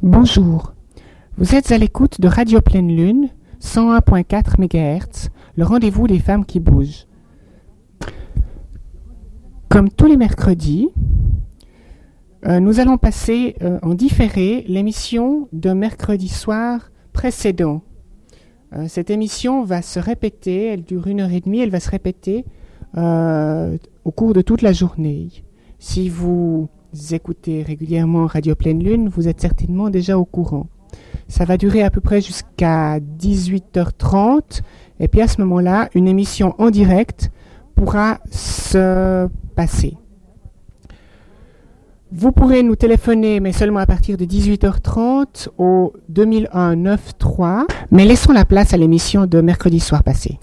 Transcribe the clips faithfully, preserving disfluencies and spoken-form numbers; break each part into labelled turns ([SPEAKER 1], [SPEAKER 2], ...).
[SPEAKER 1] Bonjour, vous êtes à l'écoute de Radio Pleine Lune, cent un virgule quatre mégahertz, le rendez-vous des femmes qui bougent. Comme tous les mercredis, euh, nous allons passer euh, en différé l'émission de mercredi soir précédent. Euh, cette émission va se répéter, elle dure une heure et demie, elle va se répéter euh, au cours de toute la journée. Si vous écoutez régulièrement Radio Pleine Lune, vous êtes certainement déjà au courant. Ça va durer à peu près jusqu'à dix-huit heures trente, et puis à ce moment-là, une émission en direct pourra se passer. Vous pourrez nous téléphoner, mais seulement à partir de dix-huit heures trente au deux mille un quatre-vingt-treize, mais laissons la place à l'émission de mercredi soir passé.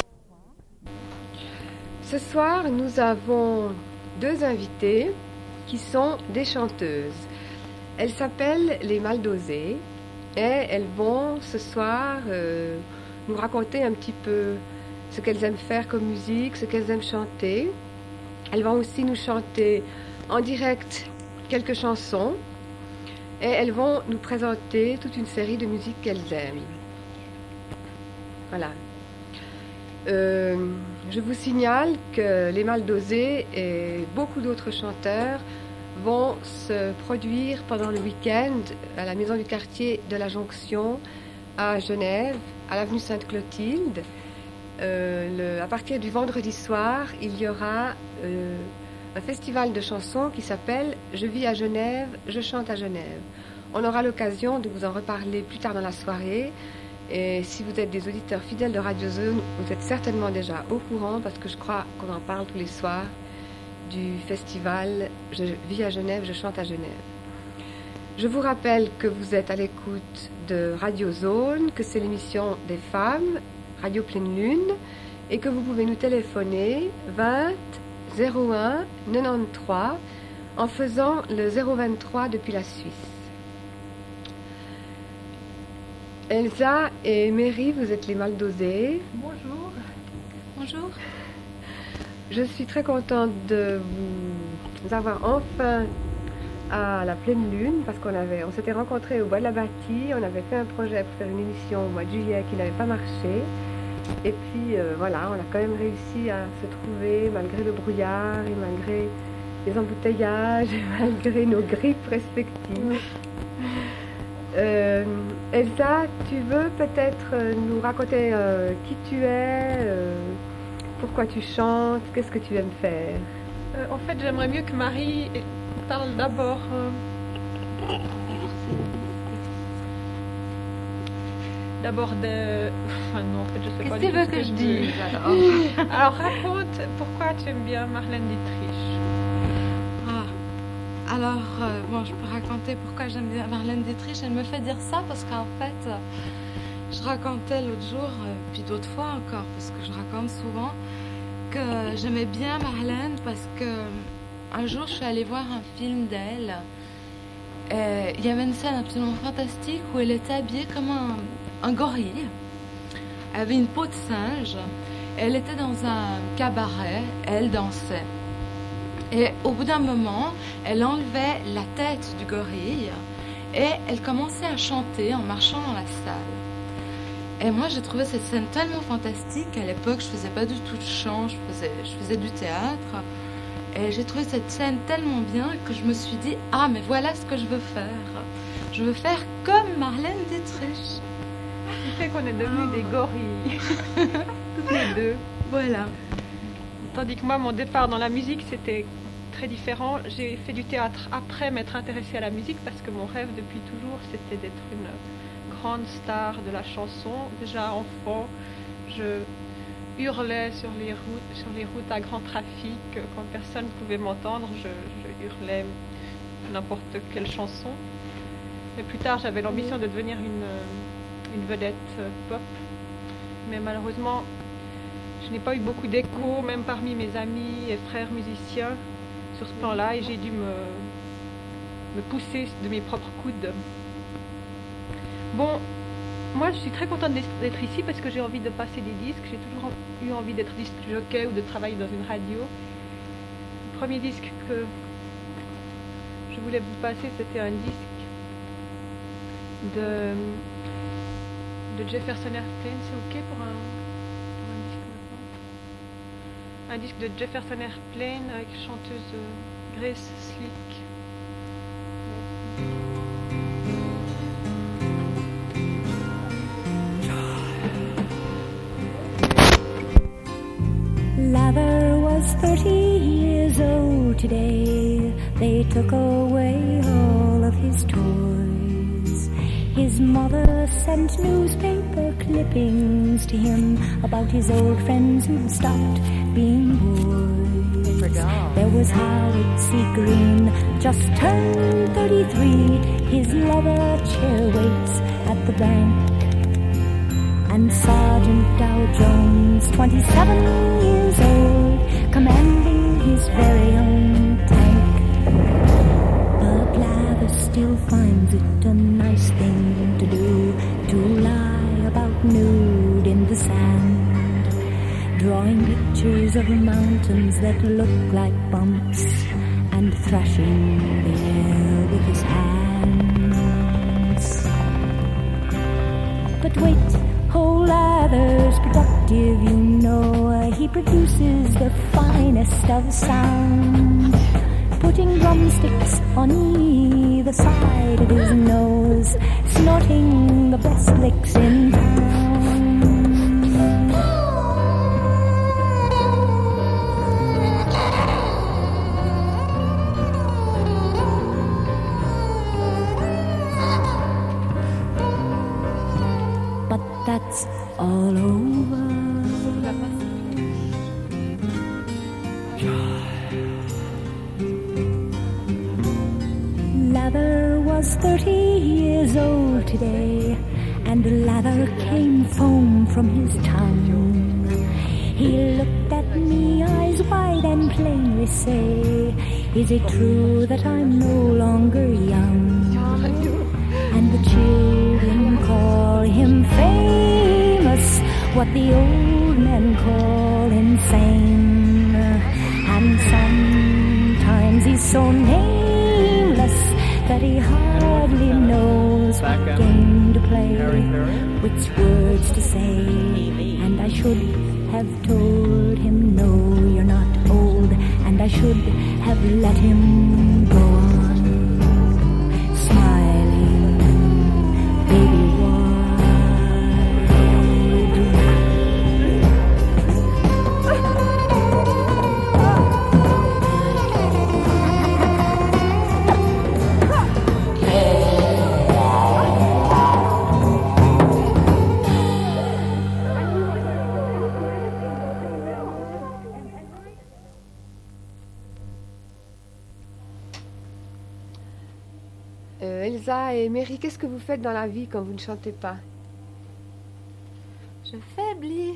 [SPEAKER 2] Ce soir, nous avons deux invités qui sont des chanteuses. Elles s'appellent les Maldosées et elles vont ce soir euh, nous raconter un petit peu ce qu'elles aiment faire comme musique, ce qu'elles aiment chanter. Elles vont aussi nous chanter en direct quelques chansons et elles vont nous présenter toute une série de musiques qu'elles aiment. Voilà. Euh, je vous signale que les Maldosées et beaucoup d'autres chanteurs vont se produire pendant le week-end à la Maison du Quartier de la Jonction à Genève, à l'avenue Sainte-Clotilde. Euh, le, à partir du vendredi soir, il y aura euh, un festival de chansons qui s'appelle « Je vis à Genève, je chante à Genève ». On aura l'occasion de vous en reparler plus tard dans la soirée. Et si vous êtes des auditeurs fidèles de Radio Zone, vous êtes certainement déjà au courant parce que je crois qu'on en parle tous les soirs du festival « Je vis à Genève, je chante à Genève ». Je vous rappelle que vous êtes à l'écoute de Radio Zone, que c'est l'émission des femmes, Radio Pleine Lune, et que vous pouvez nous téléphoner vingt zéro un quatre-vingt-treize en faisant le zéro vingt-trois depuis la Suisse. Elsa et Mary, vous êtes les Maldosées.
[SPEAKER 3] Bonjour. Bonjour.
[SPEAKER 2] Je suis très contente de vous avoir enfin à la Pleine Lune parce qu'on avait, on s'était rencontrés au Bois de la Bâtie, on avait fait un projet pour faire une émission au mois de juillet qui n'avait pas marché. Et puis euh, voilà, on a quand même réussi à se trouver malgré le brouillard et malgré les embouteillages et malgré nos grippes respectives. Euh, Elsa, tu veux peut-être nous raconter euh, qui tu es, euh, pourquoi tu chantes, qu'est-ce que tu aimes faire?
[SPEAKER 3] euh, En fait, j'aimerais mieux que Marie parle d'abord. Euh, d'abord de... Enfin non, en fait, je sais
[SPEAKER 4] Qu'est-ce
[SPEAKER 3] pas
[SPEAKER 4] que tu veux que, que je dise alors?
[SPEAKER 3] Alors raconte pourquoi tu aimes bien Marlène Dietrich.
[SPEAKER 4] Alors, euh, bon, je peux raconter pourquoi j'aime bien Marlène Dietrich. Elle me fait dire ça parce qu'en fait, euh, je racontais l'autre jour, euh, puis d'autres fois encore, parce que je raconte souvent, que j'aimais bien Marlène parce que un jour, je suis allée voir un film d'elle. Et il y avait une scène absolument fantastique où elle était habillée comme un, un gorille. Elle avait une peau de singe. Elle était dans un cabaret. Elle dansait. Et au bout d'un moment, elle enlevait la tête du gorille et elle commençait à chanter en marchant dans la salle. Et moi, j'ai trouvé cette scène tellement fantastique. À l'époque, je faisais pas du tout de chant, je faisais, je faisais du théâtre. Et j'ai trouvé cette scène tellement bien que je me suis dit « Ah, mais voilà ce que je veux faire. Je veux faire comme Marlène Dietrich. »
[SPEAKER 3] Ce qui fait qu'on est devenus ah. des gorilles. Toutes les deux.
[SPEAKER 4] Voilà.
[SPEAKER 3] Tandis que moi, mon départ dans la musique, c'était très différent. J'ai fait du théâtre après m'être intéressée à la musique parce que mon rêve depuis toujours, c'était d'être une grande star de la chanson. Déjà enfant, je hurlais sur les routes, sur les routes à grand trafic. Quand personne ne pouvait m'entendre, je, je hurlais n'importe quelle chanson. Mais plus tard, j'avais l'ambition de devenir une, une vedette pop. Mais malheureusement, je n'ai pas eu beaucoup d'écho, même parmi mes amis et frères musiciens, sur ce plan-là, et j'ai dû me, me pousser de mes propres coudes. Bon, moi je suis très contente d'être ici parce que j'ai envie de passer des disques. J'ai toujours eu envie d'être disque jockey ou de travailler dans une radio. Le premier disque que je voulais vous passer, c'était un disque de, de Jefferson Airplane. C'est ok pour un, pour un disque maintenant. Un disque de Jefferson Airplane avec chanteuse euh, Grace Slick.
[SPEAKER 5] Lather was thirty years old today. They took away all of his toys. His mother sent newspaper clippings to him about his old friends who'd stopped being boys. There was Howard C. Green, just turned thirty-three. His leather chair waits at the bank. And Sergeant Dow Jones, twenty-seven years old, commanding his very own tank. But Lather still finds it a nice thing to do, to lie about nude in the sand, drawing pictures of mountains that look like bumps, and thrashing the air with his hands. But wait, whole Lather's productive, you know. He produces the finest of sound, putting drumsticks on either side of his nose, snorting the best licks in town. But that's all over. Lather was thirty years old today, and Lather came foam from his tongue. He looked at me, eyes wide, and plainly say, is it true that I'm no longer young? And the children call him famous, what the old men call insane. And sometimes he's so nameless that he hardly knows what game to play, which words to say. And I should have told him, no, you're not old. And I should have let him go on, smiling, baby,
[SPEAKER 2] Euh, Elsa et Mary, qu'est-ce que vous faites dans la vie quand vous ne chantez pas?
[SPEAKER 4] Je faiblis.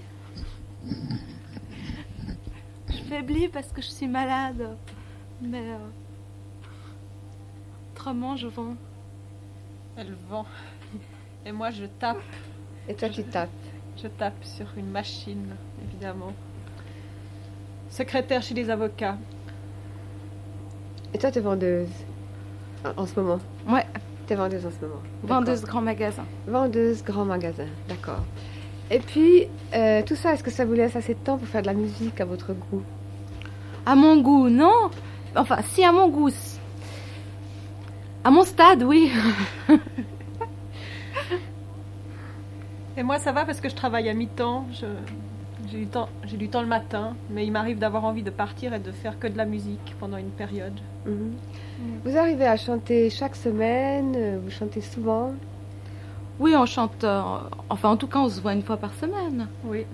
[SPEAKER 4] Je faiblis parce que je suis malade. Mais euh, autrement, je vends.
[SPEAKER 3] Elle vend. Et moi, je tape.
[SPEAKER 2] Et toi, tu tapes?
[SPEAKER 3] Je tape sur une machine, évidemment. Secrétaire chez les avocats.
[SPEAKER 2] Et toi, tu es vendeuse en, en ce moment?
[SPEAKER 4] Ouais.
[SPEAKER 2] Tu es vendeuse en ce moment?
[SPEAKER 4] Vendeuse
[SPEAKER 2] D'accord.
[SPEAKER 4] grand magasin.
[SPEAKER 2] Vendeuse grand magasin, d'accord. Et puis, euh, tout ça, est-ce que ça vous laisse assez de temps pour faire de la musique à votre goût?
[SPEAKER 4] À mon goût, non. Enfin, si, à mon goût. À mon stade, oui.
[SPEAKER 3] Et moi, ça va parce que je travaille à mi-temps. Je, j'ai, du temps, j'ai du temps le matin, mais il m'arrive d'avoir envie de partir et de faire que de la musique pendant une période.
[SPEAKER 2] Mm-hmm.
[SPEAKER 3] Mm.
[SPEAKER 2] Vous arrivez à chanter chaque semaine? Vous chantez souvent?
[SPEAKER 4] Oui, on chante. euh, enfin, en tout cas, on se voit une fois par semaine.
[SPEAKER 3] Oui.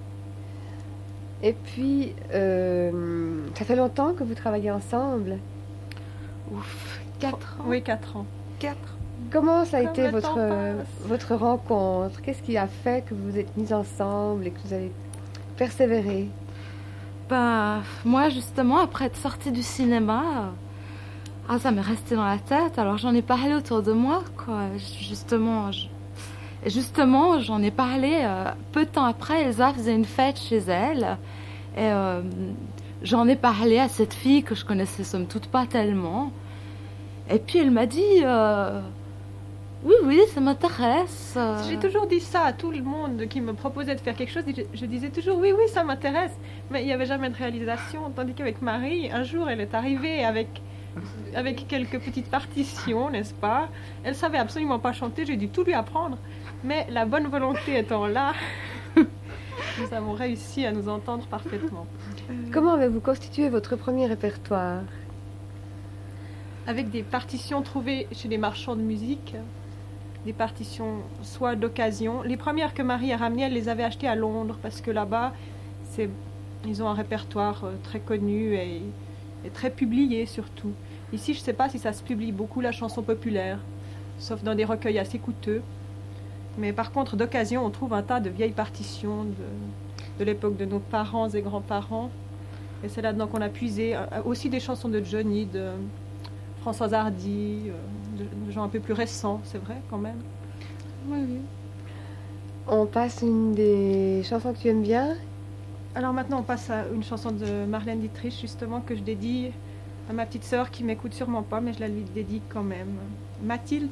[SPEAKER 2] Et puis, euh, ça fait longtemps que vous travaillez ensemble?
[SPEAKER 4] Ouf, quatre ans.
[SPEAKER 3] Oui, quatre ans.
[SPEAKER 4] Quatre.
[SPEAKER 2] Comment ça a
[SPEAKER 3] Comme
[SPEAKER 2] été
[SPEAKER 3] le
[SPEAKER 2] votre,
[SPEAKER 3] temps passe.
[SPEAKER 2] votre rencontre? Qu'est-ce qui a fait que vous vous êtes mis ensemble et que vous avez persévéré?
[SPEAKER 4] Ben, moi, justement, après être sortie du cinéma, euh, ah, ça m'est resté dans la tête. Alors, j'en ai parlé autour de moi, quoi. Justement, je- et justement, j'en ai parlé euh, peu de temps après. Elsa faisait une fête chez elle. Et euh, j'en ai parlé à cette fille que je connaissais somme toute pas tellement. Et puis, elle m'a dit... euh, Oui, oui, ça m'intéresse.
[SPEAKER 3] J'ai toujours dit ça à tout le monde qui me proposait de faire quelque chose. Je, je disais toujours oui, oui, ça m'intéresse. Mais il n'y avait jamais de réalisation. Tandis qu'avec Marie, un jour, elle est arrivée avec, avec quelques petites partitions, n'est-ce pas? Elle savait absolument pas chanter. J'ai dû tout lui apprendre. Mais la bonne volonté étant là, nous avons réussi à nous entendre parfaitement.
[SPEAKER 2] Comment avez-vous constitué votre premier répertoire?
[SPEAKER 3] Avec des partitions trouvées chez les marchands de musique, des partitions soit d'occasion. Les premières que Marie a ramenées, elle les avait achetées à Londres parce que là-bas, c'est, ils ont un répertoire très connu et, et très publié surtout. Ici, je ne sais pas si ça se publie beaucoup, la chanson populaire, sauf dans des recueils assez coûteux. Mais par contre, d'occasion, on trouve un tas de vieilles partitions de, de l'époque de nos parents et grands-parents. Et c'est là-dedans qu'on a puisé. Aussi des chansons de Johnny, de Françoise Hardy, de, de gens un peu plus récents, c'est vrai quand même.
[SPEAKER 4] Oui, oui.
[SPEAKER 2] On passe une des chansons que tu aimes bien.
[SPEAKER 3] Alors maintenant, on passe à une chanson de Marlène Dietrich, justement, que je dédie à ma petite sœur qui m'écoute sûrement pas, mais je la lui dédie quand même. Mathilde.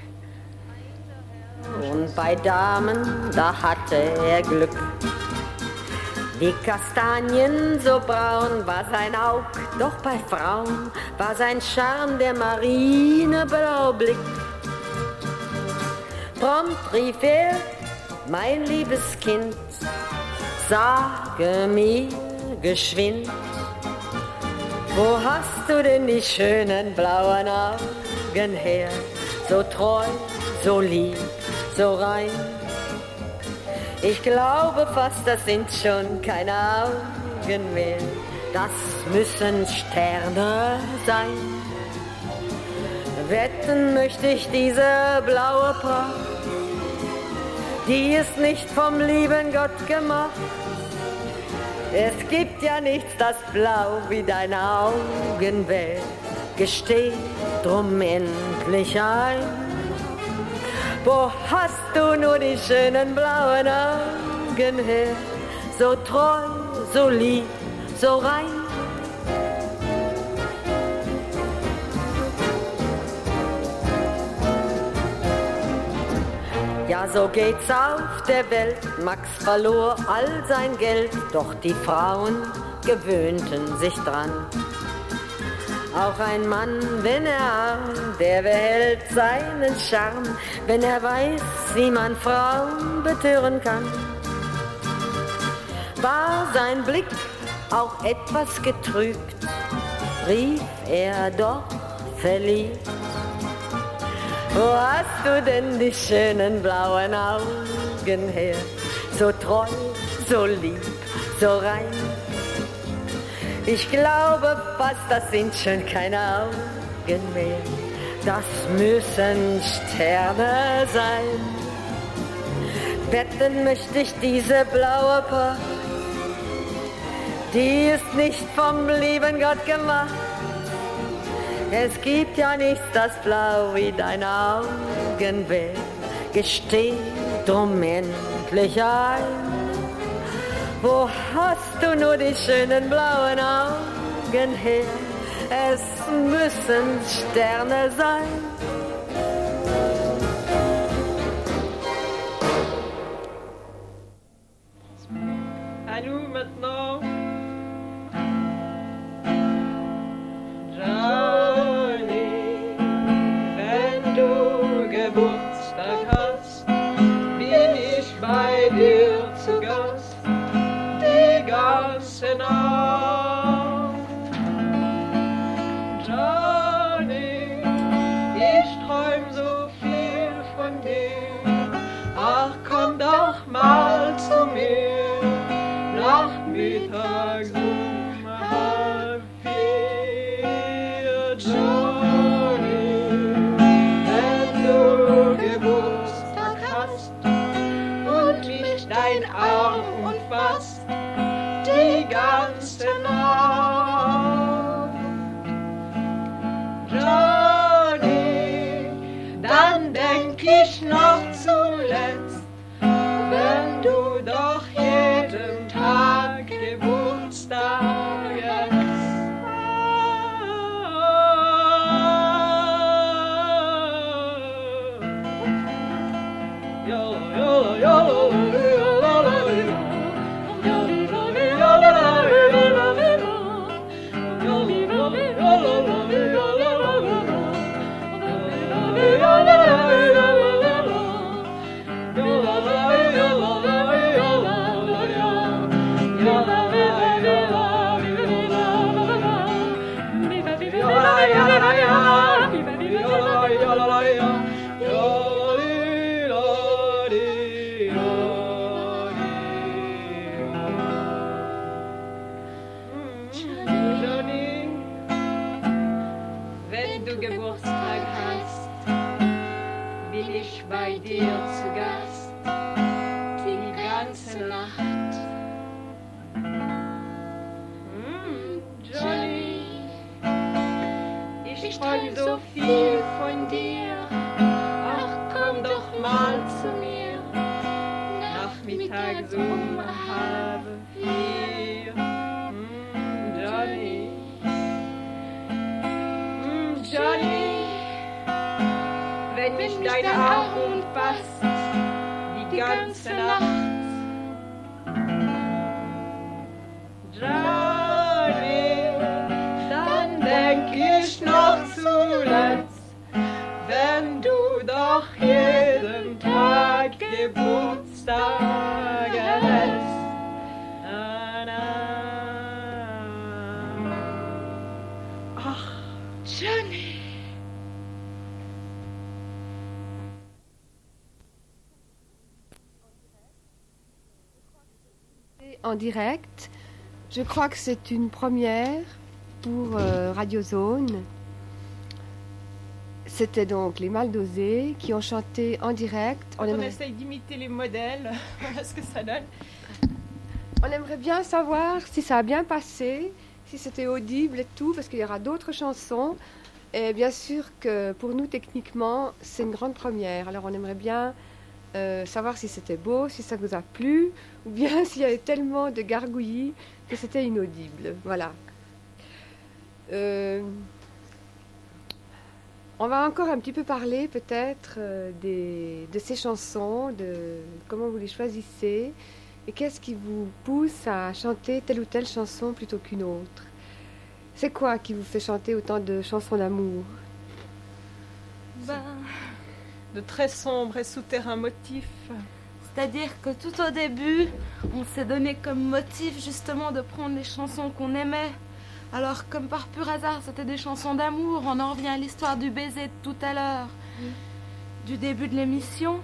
[SPEAKER 6] Und bei Damen, da hatte er Glück. Die Kastanien so braun war sein Aug, doch bei Frauen war sein Charme der Marineblaublick. Prompt rief er, mein liebes Kind, sage mir geschwind, wo hast du denn die schönen blauen Augen her, so treu, so lieb, so rein. Ich glaube fast, das sind schon keine Augen mehr, das müssen Sterne sein. Wetten möchte ich diese blaue Pracht, die ist nicht vom lieben Gott gemacht. Es gibt ja nichts, das blau wie deine Augen wär, gesteh drum endlich ein. Wo hast du nur die schönen blauen Augen her, so treu, so lieb, so rein? Ja, so geht's auf der Welt, Max verlor all sein Geld, doch die Frauen gewöhnten sich dran. Auch ein Mann, wenn er arm, der behält seinen Charme, wenn er weiß, wie man Frauen betören kann. War sein Blick auch etwas getrübt, rief er doch verliebt. Wo hast du denn die schönen blauen Augen her, so treu, so lieb, so rein? Ich glaube fast, das sind schon keine Augen mehr, das müssen Sterne sein. Wetten möchte ich diese blaue Pracht, die ist nicht vom lieben Gott gemacht. Es gibt ja nichts, das blau wie deine Augen wär, gesteh drum endlich ein. Wo hast du nur die schönen blauen Augen her? Es müssen Sterne sein.
[SPEAKER 3] À nous maintenant. Johnny, wenn du Geburtstag hast, bin ich bei dir zu Gast. Ganze Nacht. Johnny, ich träum so viel von dir. Ach, komm doch mal zu mir, nachmittags um halb vier. Johnny, wenn du Geburtstag hast und mich dein Arm umfasst, die ganze Nacht. Johnny, dann denk ich noch zuletzt, wenn du doch jeden Tag Geburtstag hast. ich bei dir zu Gast die ganze Nacht. Mm, Johnny, ich träum so viel von dir. Ach, komm doch mal zu mir. Nachmittags um halb vier. Mm, Johnny, mm, Johnny. Wenn mich deine Arm umfasst, die ganze Nacht. Johnny, dann denk ich noch zuletzt, wenn du doch jeden Tag Geburtstag hast. Na, na. Ach, Johnny.
[SPEAKER 2] En direct. Je crois que c'est une première pour euh, Radio Zone. C'était donc les Mal Dosés qui ont chanté en direct.
[SPEAKER 3] On,
[SPEAKER 2] on, aimerait...
[SPEAKER 3] on essaye d'imiter les modèles, voilà ce que ça donne.
[SPEAKER 2] On aimerait bien savoir si ça a bien passé, si c'était audible et tout, parce qu'il y aura d'autres chansons. Et bien sûr que pour nous, techniquement, c'est une grande première. Alors on aimerait bien euh, savoir si c'était beau, si ça vous a plu, ou bien s'il y avait tellement de gargouillis que c'était inaudible. Voilà. Euh, on va encore un petit peu parler peut-être euh, des, de ces chansons, de comment vous les choisissez, et qu'est-ce qui vous pousse à chanter telle ou telle chanson plutôt qu'une autre. C'est quoi qui vous fait chanter autant de chansons d'amour?
[SPEAKER 3] Ben, de très sombres et souterrains motifs.
[SPEAKER 4] C'est-à-dire que tout au début, on s'est donné comme motif justement de prendre les chansons qu'on aimait. Alors, comme par pur hasard, c'était des chansons d'amour. On en revient à l'histoire du baiser de tout à l'heure, oui. Du début de l'émission.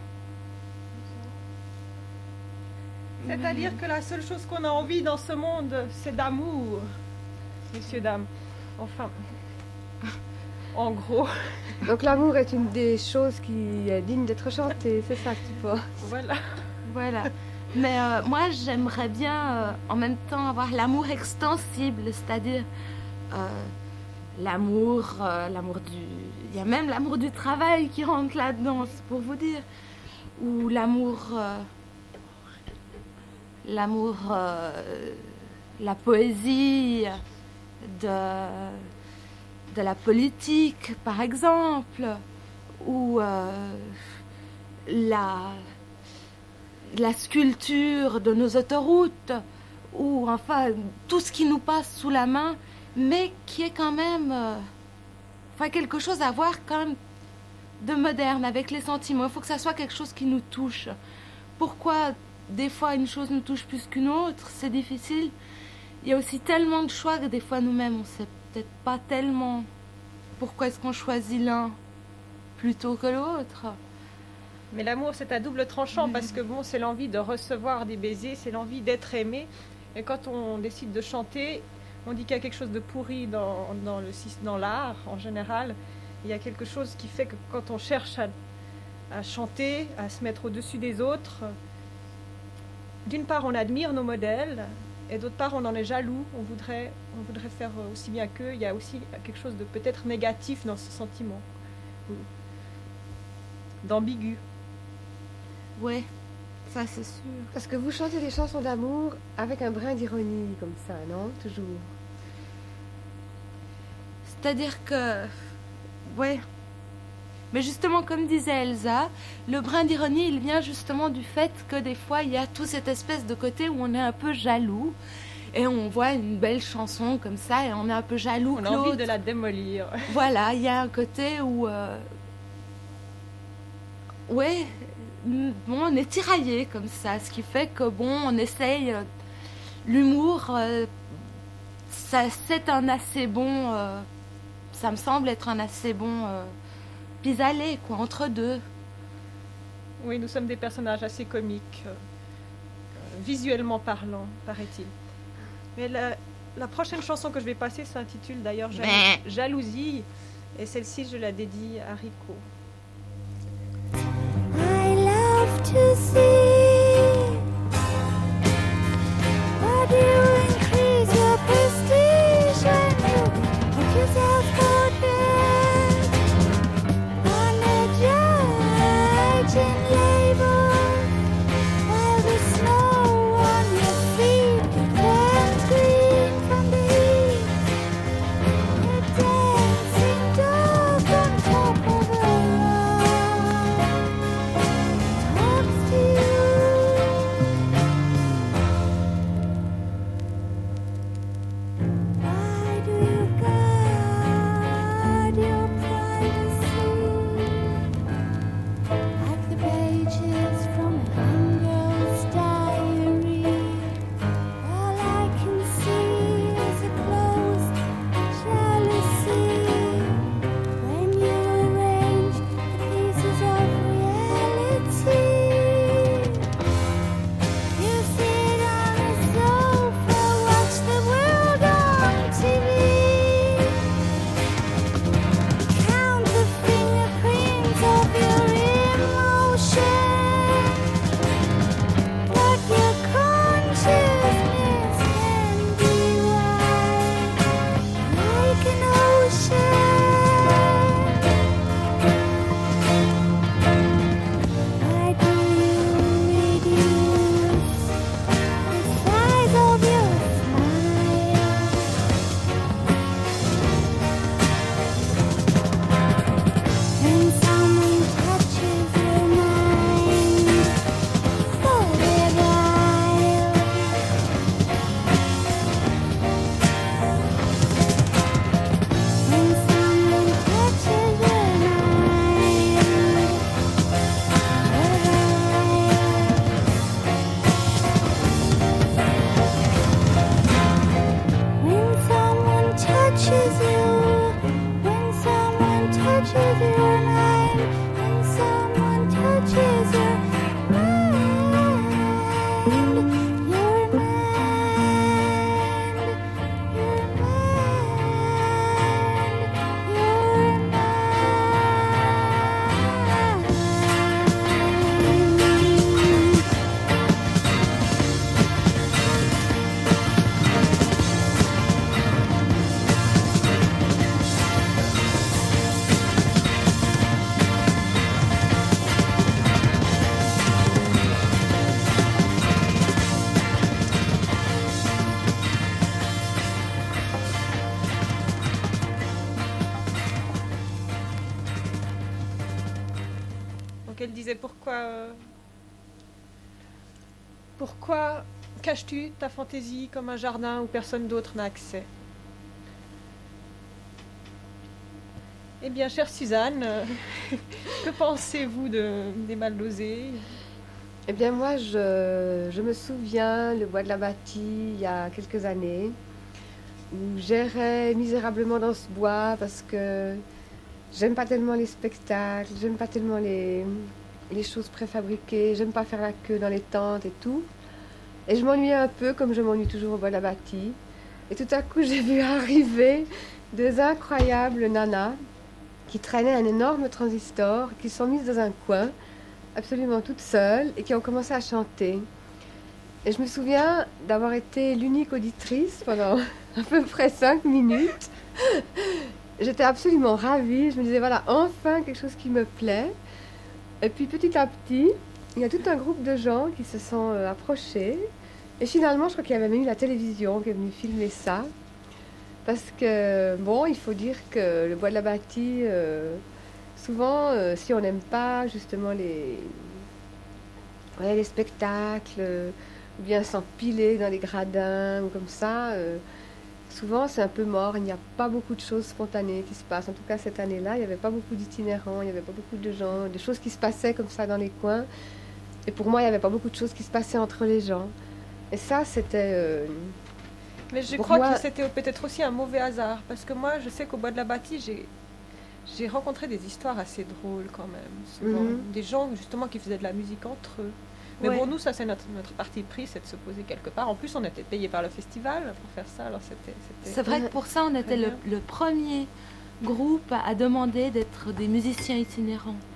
[SPEAKER 3] C'est-à-dire que la seule chose qu'on a envie dans ce monde, c'est d'amour. Messieurs, dames. Enfin, en gros.
[SPEAKER 2] Donc l'amour est une des choses qui est digne d'être chantée, c'est ça que tu penses?
[SPEAKER 3] Voilà.
[SPEAKER 4] Voilà. Mais euh, moi, j'aimerais bien euh, en même temps avoir l'amour extensible, c'est-à-dire euh, l'amour, euh, l'amour du... Il y a même l'amour du travail qui rentre là-dedans, c'est pour vous dire. Ou l'amour... Euh, l'amour... Euh, la poésie... De, de la politique, par exemple, ou euh, la, la sculpture de nos autoroutes, ou enfin tout ce qui nous passe sous la main, mais qui est quand même euh, enfin quelque chose à voir quand même de moderne avec les sentiments. Il faut que ça soit quelque chose qui nous touche. Pourquoi des fois une chose nous touche plus qu'une autre, c'est difficile. Il y a aussi tellement de choix que des fois nous-mêmes, on ne sait peut-être pas tellement pourquoi est-ce qu'on choisit l'un plutôt que l'autre.
[SPEAKER 3] Mais l'amour, c'est à double tranchant mmh. parce que bon, c'est l'envie de recevoir des baisers, c'est l'envie d'être aimé. Et quand on décide de chanter, on dit qu'il y a quelque chose de pourri dans, dans, le, dans l'art en général. Il y a quelque chose qui fait que quand on cherche à, à chanter, à se mettre au-dessus des autres, d'une part, on admire nos modèles. Et d'autre part, on en est jaloux, on voudrait, on voudrait faire aussi bien qu'eux. Il y a aussi quelque chose de peut-être négatif dans ce sentiment, d'ambigu.
[SPEAKER 4] Ouais, ça c'est sûr.
[SPEAKER 2] Parce que vous chantez des chansons d'amour avec un brin d'ironie, comme ça, non? Toujours.
[SPEAKER 4] C'est-à-dire que... Ouais. Mais justement, comme disait Elsa, le brin d'ironie, il vient justement du fait que des fois, il y a toute cette espèce de côté où on est un peu jaloux. Et on voit une belle chanson comme ça et on est un peu jaloux.
[SPEAKER 3] On a envie de la démolir.
[SPEAKER 4] Voilà, il y a un côté où... Euh... Ouais, bon, on est tiraillé comme ça. Ce qui fait que, bon, on essaye... Euh, l'humour, euh, ça, c'est un assez bon... Euh, ça me semble être un assez bon... Euh, pis-aller, quoi, entre deux.
[SPEAKER 3] Oui, nous sommes des personnages assez comiques, euh, visuellement parlant, paraît-il. Mais la, la prochaine chanson que je vais passer s'intitule d'ailleurs Jal- Jalousie, et celle-ci, je la dédie à Rico.
[SPEAKER 5] to see. Why do you increase your prestige when you put yourself forward on a judging label, while the snow on your feet turns green from the heat? You're dancing dog on top of a rock. Talks to you. Why do you guard your privacy? Like the pages from a young girl's diary, all I can see is a closed jealousy. When you arrange the pieces of reality, you sit on a sofa, watch the world on T V. Count the fingerprints of your emotion, but your consciousness can be wide like an ocean. Why do you reduce the size of your smile? When someone touches your mind for a while, when someone touches your mind for a while, when someone touches you, when someone touches your mind, when someone touches your mind, your mind, your
[SPEAKER 3] Donc elle disait pourquoi euh, pourquoi caches-tu ta fantaisie comme un jardin où personne d'autre n'a accès? Eh bien, chère Suzanne, euh, que pensez-vous de, des Maldosés?
[SPEAKER 2] Eh bien, moi, je, je me souviens, le bois de la Bâtie, il y a quelques années, où j'errais misérablement dans ce bois parce que j'aime pas tellement les spectacles, j'aime pas tellement les, les choses préfabriquées, j'aime pas faire la queue dans les tentes et tout. Et je m'ennuyais un peu, comme je m'ennuie toujours au bois de la Bâtie. Et tout à coup, j'ai vu arriver deux incroyables nanas qui traînaient un énorme transistor, qui se sont mises dans un coin, absolument toutes seules, et qui ont commencé à chanter. Et je me souviens d'avoir été l'unique auditrice pendant à peu près cinq minutes. J'étais absolument ravie. Je me disais, voilà, enfin quelque chose qui me plaît. Et puis petit à petit, il y a tout un groupe de gens qui se sont euh, approchés. Et finalement, je crois qu'il y avait même eu la télévision qui est venue filmer ça. Parce que, bon, il faut dire que le bois de la Bâtie, euh, souvent, euh, si on n'aime pas justement les, ouais, les spectacles, euh, ou bien s'empiler dans les gradins, ou comme ça, euh, souvent c'est un peu mort. Il n'y a pas beaucoup de choses spontanées qui se passent. En tout cas, cette année-là, il n'y avait pas beaucoup d'itinérants, il n'y avait pas beaucoup de gens, des choses qui se passaient comme ça dans les coins. Et pour moi, il n'y avait pas beaucoup de choses qui se passaient entre les gens. Et ça, c'était... Euh,
[SPEAKER 3] Mais je
[SPEAKER 2] pour
[SPEAKER 3] crois
[SPEAKER 2] moi-
[SPEAKER 3] que c'était peut-être aussi un mauvais hasard, parce que moi, je sais qu'au bois de la Bâtie, j'ai j'ai rencontré des histoires assez drôles quand même, souvent.
[SPEAKER 2] Mhm.
[SPEAKER 3] Des gens justement qui faisaient de la musique entre eux. Mais
[SPEAKER 2] Ouais.
[SPEAKER 3] bon, nous, ça c'est notre, notre parti pris, c'est de se poser quelque part. En plus, on était payé par le festival pour faire ça, alors c'était... c'était-
[SPEAKER 4] C'est vrai que pour ça, on était le,
[SPEAKER 3] bien.
[SPEAKER 4] le premier groupe à, à demander d'être des musiciens itinérants.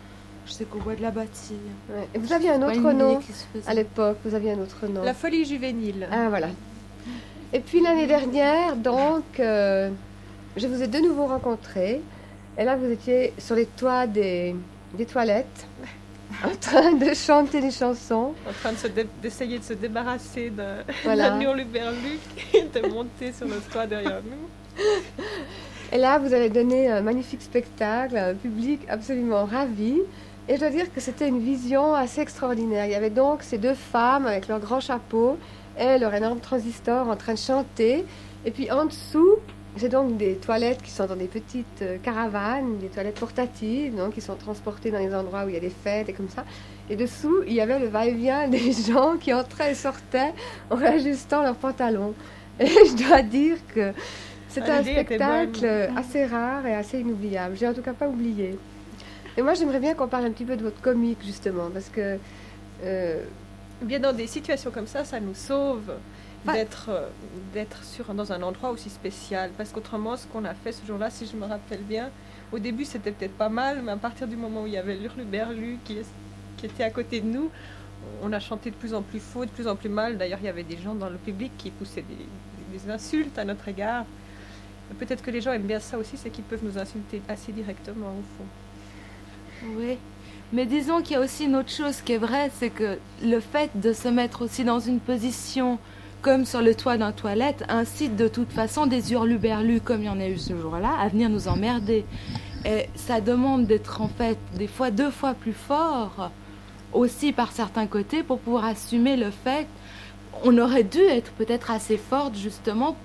[SPEAKER 4] Je sais qu'au bois de la bâtie.
[SPEAKER 2] Ouais. Et vous aviez un autre nom à l'époque, vous aviez un autre nom.
[SPEAKER 3] La folie juvénile.
[SPEAKER 2] Ah voilà. Et puis l'année dernière, donc, euh, je vous ai de nouveau rencontré. Et là, vous étiez sur les toits des, des toilettes, en train de chanter des chansons.
[SPEAKER 3] En train de se dé- d'essayer de se débarrasser d'un
[SPEAKER 2] Voilà.
[SPEAKER 3] hurluberlu qui était monté sur le toit derrière nous.
[SPEAKER 2] Et là, vous avez donné un magnifique spectacle à un public absolument ravi. Et je dois dire que c'était une vision assez extraordinaire. Il y avait donc ces deux femmes avec leurs grands chapeaux et leur énorme transistor en train de chanter. Et puis en dessous, c'est donc des toilettes qui sont dans des petites euh, caravanes, des toilettes portatives, donc qui sont transportées dans les endroits où il y a des fêtes et comme ça. Et dessous, il y avait le va-et-vient des gens qui entraient et sortaient en ajustant leurs pantalons. Et je dois dire que c'était
[SPEAKER 3] Ah,
[SPEAKER 2] un
[SPEAKER 3] l'idée était
[SPEAKER 2] spectacle
[SPEAKER 3] bonne.
[SPEAKER 2] assez rare et assez inoubliable. J'ai en tout cas pas oublié. Et moi, j'aimerais bien qu'on parle un petit peu de votre comique, justement, parce que... euh,
[SPEAKER 3] Bien dans des situations comme ça, ça nous sauve
[SPEAKER 2] Ouais.
[SPEAKER 3] d'être euh, d'être sur dans un endroit aussi spécial. Parce qu'autrement, ce qu'on a fait ce jour-là, si je me rappelle bien, au début c'était peut-être pas mal, mais à partir du moment où il y avait l'hurluberlu qui, est- qui était à côté de nous, on a chanté de plus en plus faux, de plus en plus mal. D'ailleurs, il y avait des gens dans le public qui poussaient des, des insultes à notre égard. Peut-être que les gens aiment bien ça aussi, c'est qu'ils peuvent nous insulter assez directement au fond.
[SPEAKER 4] Oui. Mais disons qu'il y a aussi une autre chose qui est vraie, c'est que le fait de se mettre aussi dans une position comme sur le toit d'un toilette incite de toute façon des hurluberlus, comme il y en a eu ce jour-là, à venir nous emmerder. Et ça demande d'être en fait des fois deux fois plus fort, aussi par certains côtés, pour pouvoir assumer le fait qu'on aurait dû être peut-être assez forte justement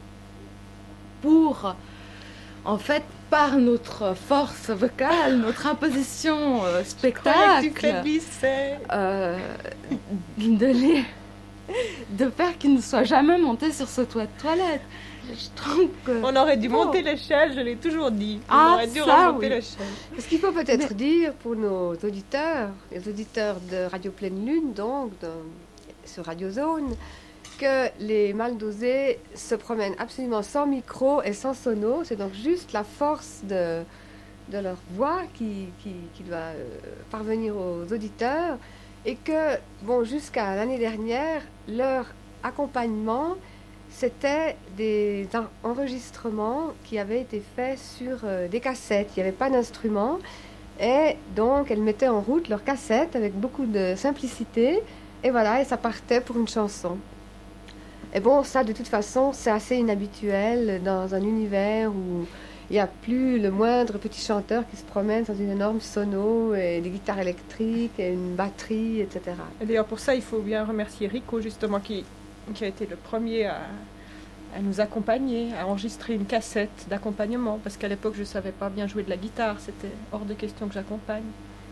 [SPEAKER 4] pour, en fait, par notre force vocale, notre imposition euh, spectacle,
[SPEAKER 3] Tu faiblissais.
[SPEAKER 4] euh, de, les, de faire qu'ils ne soient jamais montés sur ce toit de toilette. Je trouve que...
[SPEAKER 3] On aurait dû
[SPEAKER 4] Oh.
[SPEAKER 3] monter l'échelle, je l'ai toujours dit. On
[SPEAKER 4] Ah,
[SPEAKER 3] aurait dû
[SPEAKER 4] ça,
[SPEAKER 3] remonter
[SPEAKER 4] oui.
[SPEAKER 3] l'échelle.
[SPEAKER 2] Ce qu'il faut peut-être dire pour nos auditeurs, les auditeurs de Radio Pleine Lune, donc, de, sur Radio Zone, que les mal dosés se promènent absolument sans micro et sans sono. C'est donc juste la force de, de leur voix qui, qui, qui doit euh, parvenir aux auditeurs. Et que, bon, jusqu'à l'année dernière, leur accompagnement, c'était des en- enregistrements qui avaient été faits sur euh, des cassettes. Il n'y avait pas d'instrument. Et donc, elles mettaient en route leurs cassettes avec beaucoup de simplicité. Et voilà, et ça partait pour une chanson. Et bon, ça, de toute façon, c'est assez inhabituel dans un univers où il n'y a plus le moindre petit chanteur qui se promène dans une énorme sono et des guitares électriques et une batterie, et cetera.
[SPEAKER 3] Et d'ailleurs, pour ça, il faut bien remercier Rico, justement, qui, qui a été le premier à, à nous accompagner, à enregistrer une cassette d'accompagnement, parce qu'à l'époque, je ne savais pas bien jouer de la guitare, c'était hors de question que j'accompagne.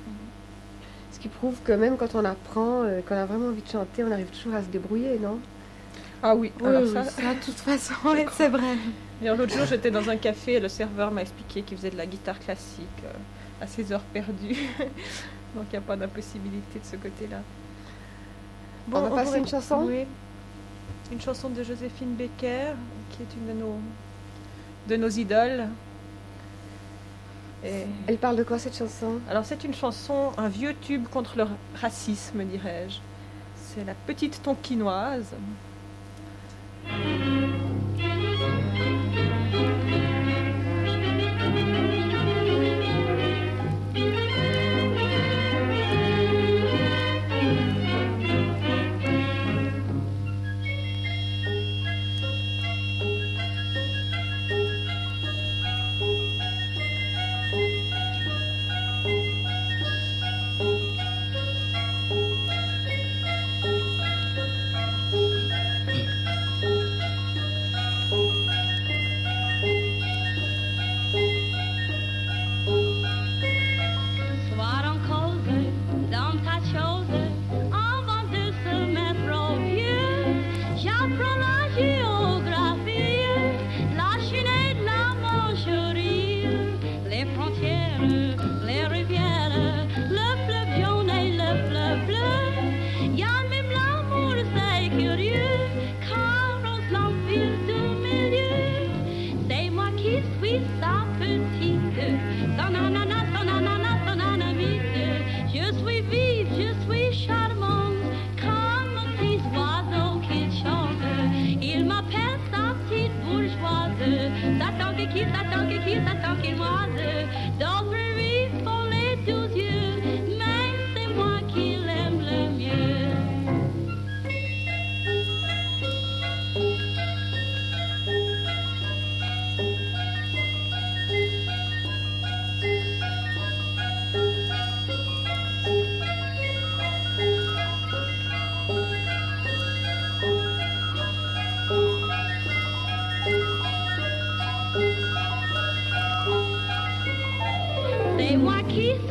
[SPEAKER 2] Ce qui prouve que même quand on apprend, euh, quand on a vraiment envie de chanter, on arrive toujours à se débrouiller, non?
[SPEAKER 3] Ah oui,
[SPEAKER 4] Oui,
[SPEAKER 3] alors
[SPEAKER 4] oui,
[SPEAKER 3] ça...
[SPEAKER 4] ça, de toute façon, oui, c'est vrai.
[SPEAKER 3] D'ailleurs, l'autre jour, j'étais dans un café et le serveur m'a expliqué qu'il faisait de la guitare classique euh, à ses heures perdues. Donc, il n'y a pas d'impossibilité de ce côté-là.
[SPEAKER 2] On va passer
[SPEAKER 3] pourrait-
[SPEAKER 2] une chanson?
[SPEAKER 3] Oui. Une chanson de Joséphine Baker, qui est une de nos, de nos idoles. Et...
[SPEAKER 2] Elle parle de quoi, cette chanson?
[SPEAKER 3] Alors, c'est une chanson, un vieux tube contre le racisme, dirais-je. C'est la petite tonkinoise.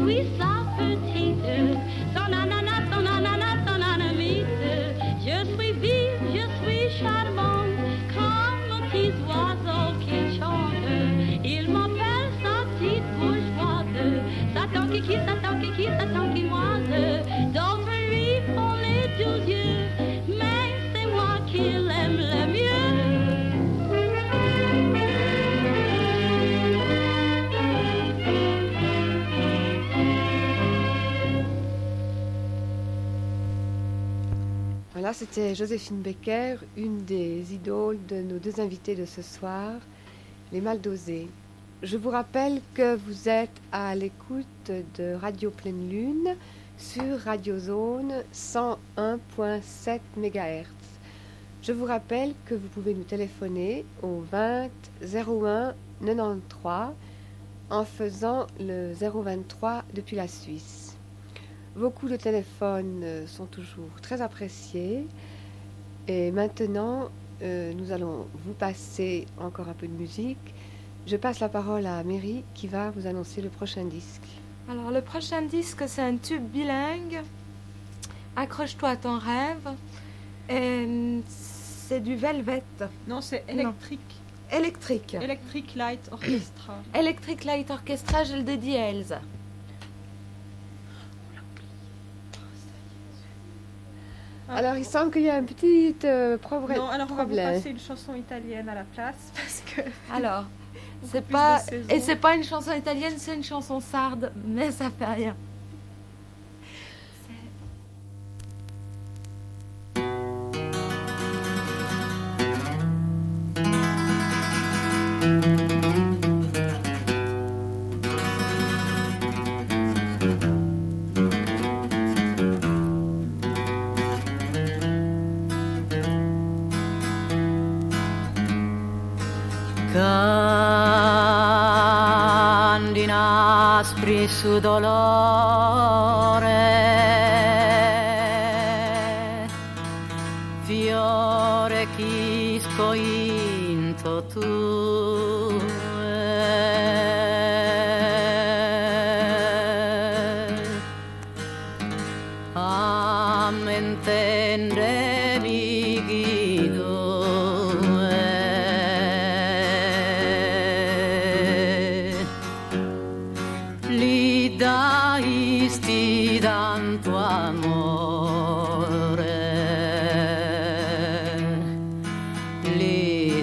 [SPEAKER 7] suis sa petite, son ananas, son ananas, son anamite. Je suis vive, je suis charmante, comme le petit oiseau qui chante. Il m'appelle sa petite bourgeoise, Satan qui qui, Satan qui qui, Satan qui moise. D'autres lui font les douze yeux, mais c'est moi qui l'aime le mieux.
[SPEAKER 2] Voilà, c'était Joséphine Becker, une des idoles de nos deux invités de ce soir, les Maldosés. Je vous rappelle que vous êtes à l'écoute de Radio Pleine Lune sur Radio Zone cent un virgule sept mégahertz. Je vous rappelle que vous pouvez nous téléphoner au vingt zéro un quatre-vingt-treize en faisant le zéro vingt-trois depuis la Suisse. Vos coups de téléphone sont toujours très appréciés. Et maintenant, euh, nous allons vous passer encore un peu de musique. Je passe la parole à Mary qui va vous annoncer le prochain disque.
[SPEAKER 4] Alors, le prochain disque, c'est un tube bilingue. Accroche-toi à ton rêve. Et c'est du Velvet.
[SPEAKER 3] Non, c'est électrique.
[SPEAKER 4] Électrique.
[SPEAKER 3] Electric Light Orchestra.
[SPEAKER 4] Electric Light Orchestra, je le dédie à Elsa.
[SPEAKER 2] Alors, il semble qu'il y a un petit euh, problème.
[SPEAKER 3] Non, alors on va vous passer une chanson italienne à la place parce que.
[SPEAKER 4] Alors, c'est pas et c'est pas une chanson italienne, c'est une chanson sarde, mais ça fait rien.
[SPEAKER 6] Candidi aspri su dolore, fiore chisco into tu, a me intende mi guido. Daisti tanto amore, li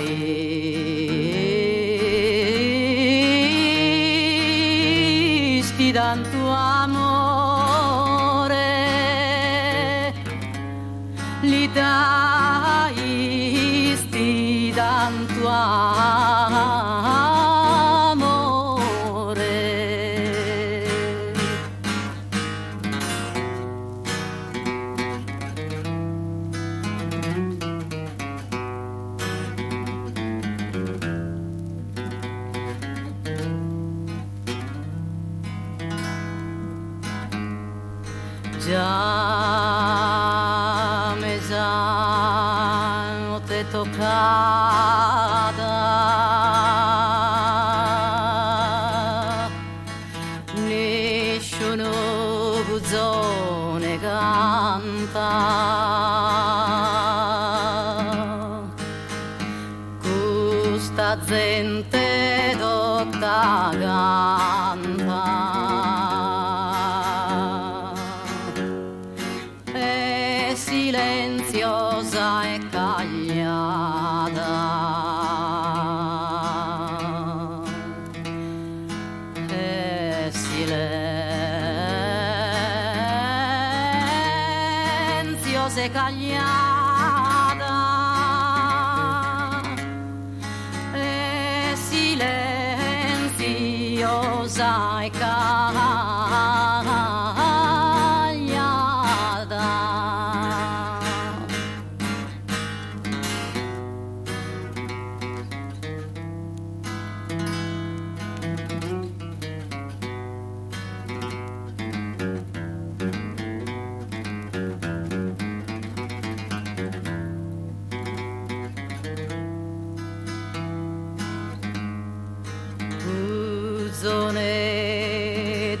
[SPEAKER 6] daisti tanto amore, li daisti tanto amore. Già mesano te toccata, nessuno buzzone canta, questa gente tutta canta. Silenziosa e cagliata, e silenziosa e cagliata, e silenziosa e cagliata.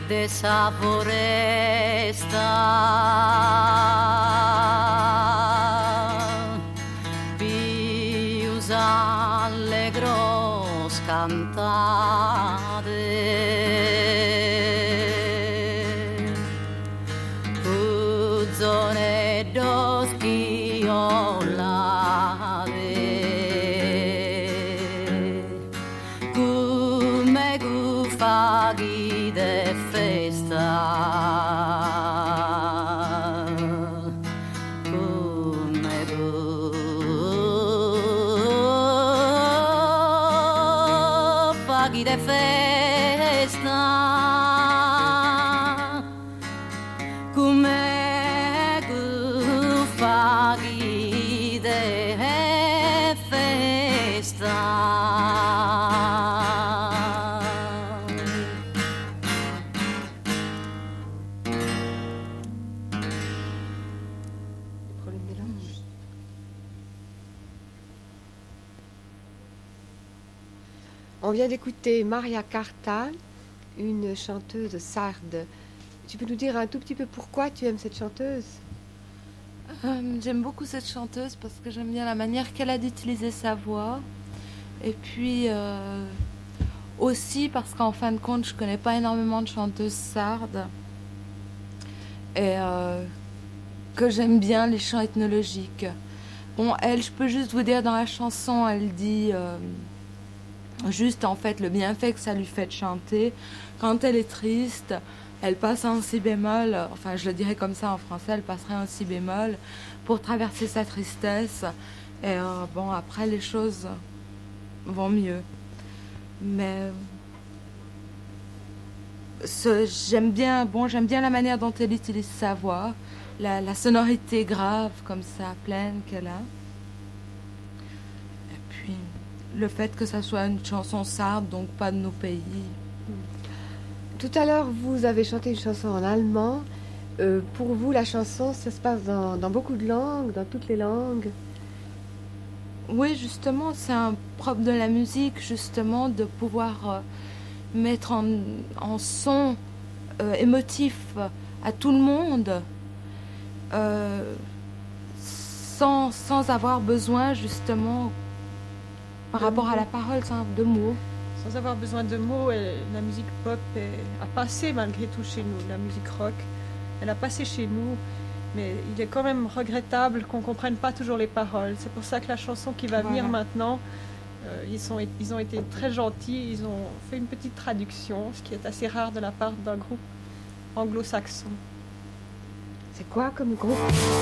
[SPEAKER 8] de esa foresta. Pius allegros cantade, puzzone dos chiolade, come gufaghi de festa, come gufaghi de festa, come gufaghi de festa.
[SPEAKER 2] On vient d'écouter Maria Carta, une chanteuse sarde. Tu peux nous dire un tout petit peu pourquoi tu aimes cette chanteuse?
[SPEAKER 4] Euh, j'aime beaucoup cette chanteuse parce que j'aime bien la manière qu'elle a d'utiliser sa voix. Et puis euh, aussi parce qu'en fin de compte, je ne connais pas énormément de chanteuses sardes. Et euh, que j'aime bien les chants ethnologiques. Bon, elle, je peux juste vous dire, dans la chanson, elle dit euh, juste en fait le bienfait que ça lui fait de chanter. Quand elle est triste, elle passe en si bémol, enfin je le dirais comme ça en français, elle passerait en si bémol pour traverser sa tristesse. Et euh, bon, après les choses vont mieux. Mais ce, j'aime bien, bon, j'aime bien la manière dont elle utilise sa voix, la, la sonorité grave comme ça, pleine qu'elle a. Et puis le fait que ça soit une chanson sarde, donc pas de nos pays.
[SPEAKER 2] Tout à l'heure, vous avez chanté une chanson en allemand. Euh, pour vous, la chanson, ça se passe dans, dans beaucoup de langues, dans toutes les langues?
[SPEAKER 4] Oui, justement, c'est un propre de la musique, justement, de pouvoir euh, mettre en, en son euh, émotif à tout le monde, euh, sans, sans avoir besoin, justement, par rapport à la parole, de mots.
[SPEAKER 3] Sans avoir besoin de mots, elle, la musique pop est, a passé malgré tout chez nous, la musique rock, elle a passé chez nous, mais il est quand même regrettable qu'on ne comprenne pas toujours les paroles. C'est pour ça que la chanson qui va venir voilà. maintenant, euh, ils, sont, ils ont été très gentils, ils ont fait une petite traduction, ce qui est assez rare de la part d'un groupe anglo-saxon.
[SPEAKER 2] C'est quoi comme groupe?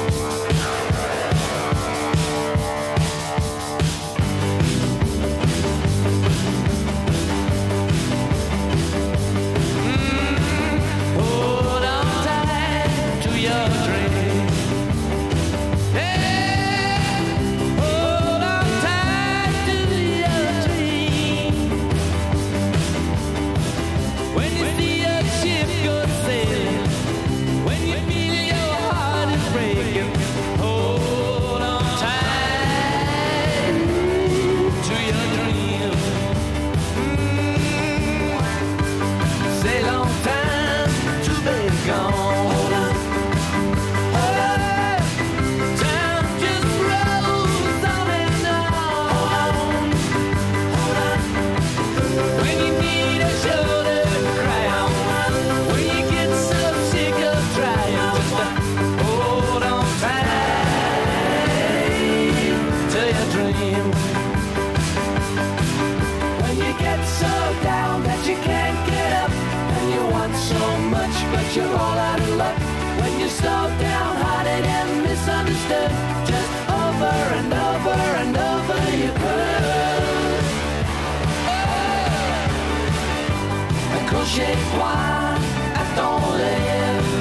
[SPEAKER 9] Accroche-toi à ton rêve.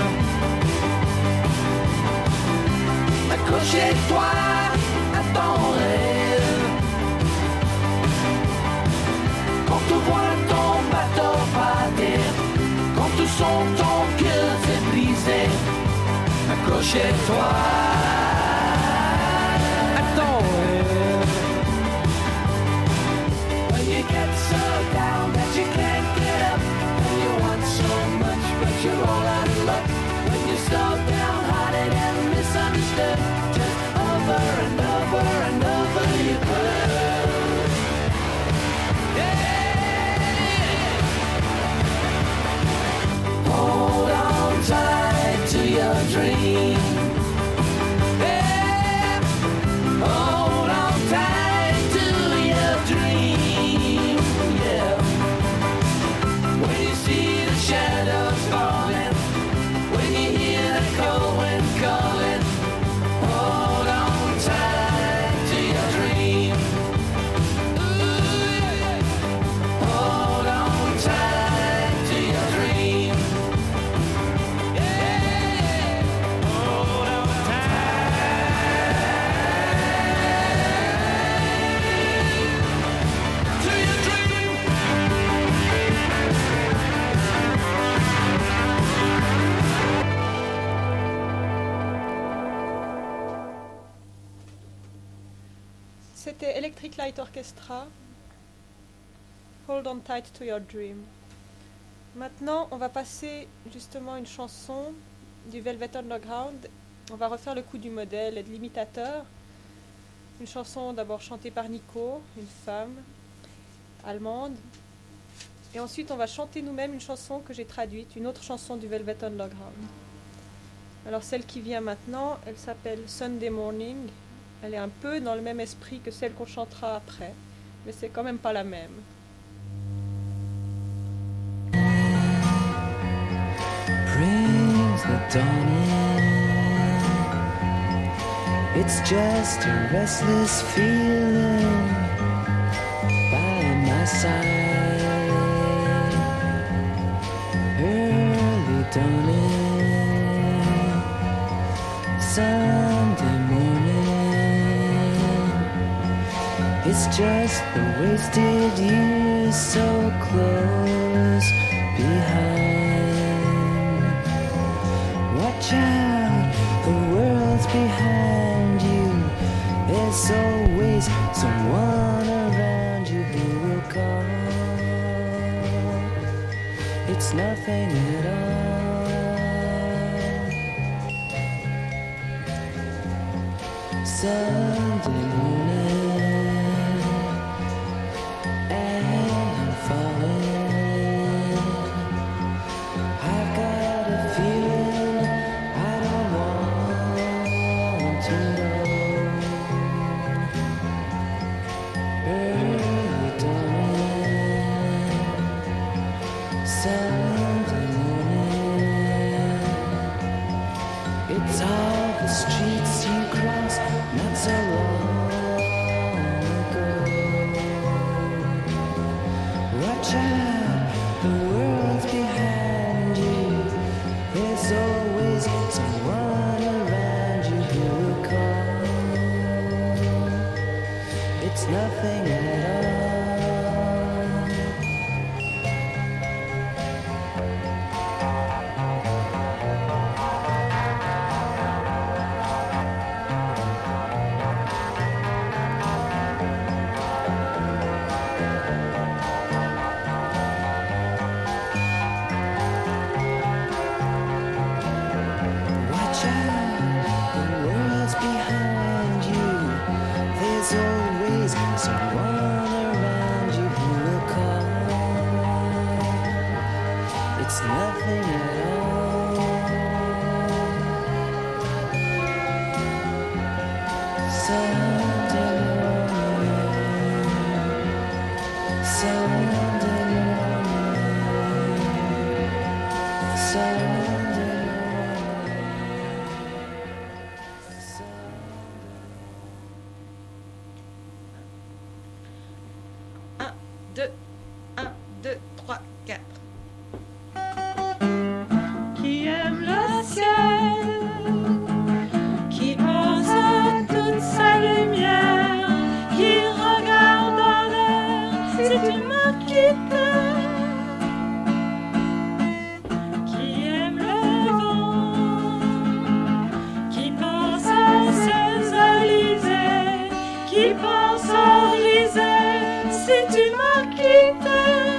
[SPEAKER 9] Accroche-toi à ton rêve. Quand tu vois ton bateau partir, quand tu sens ton cœur se briser, accroche-toi à ton rêve. When you get so down that you can't get up, and you want so much all out of luck when you're so downhearted and misunderstood. Just over and over and over you could. Yeah. Hold on tight to your dream. Yeah. Hold on tight to your dream. Yeah. When you see the shadows falling, when you hear the cold wind calling, hold on tight to your dream. Ooh, yeah. Hold on tight to your dream. Yeah. Hold on tight to your dream.
[SPEAKER 3] C'était Electric Light Orchestra, Hold on tight to your dream. Maintenant, on va passer justement une chanson du Velvet Underground. On va refaire le coup du modèle et de l'imitateur. Une chanson d'abord chantée par Nico, une femme allemande. Et ensuite, on va chanter nous-mêmes une chanson que j'ai traduite, une autre chanson du Velvet Underground. Alors celle qui vient maintenant, elle s'appelle Sunday Morning. Elle est un peu dans le même esprit que celle qu'on chantera après, mais c'est quand même pas la même.
[SPEAKER 10] Brings the dawn in. It's just a restless feeling by my side. Early dawning, Sunday morning. It's just the wasted years so close behind. Watch out, the world's behind you. There's always someone around you who will call. It's nothing at all. Sunday morning, and I'm falling. I've got a feeling I don't want to know. Early dawning, Sunday morning. It's all the streets you cross not so long ago. Watch out, the world's behind you. There's always someone around you who will call. It's nothing at all. Watch out, the world's behind you. There's always someone around you who will call. It's nothing at all. Sunday morning, Sunday morning, Sunday
[SPEAKER 3] un, deux, un, deux, trois, quatre.
[SPEAKER 11] Qui aime le ciel, qui pense à toute sa lumière, qui regarde en l'air si tu m'as quitté, qui aime le vent, qui pense à ses Élysées, qui pense au Élysée si tu m'as quitté.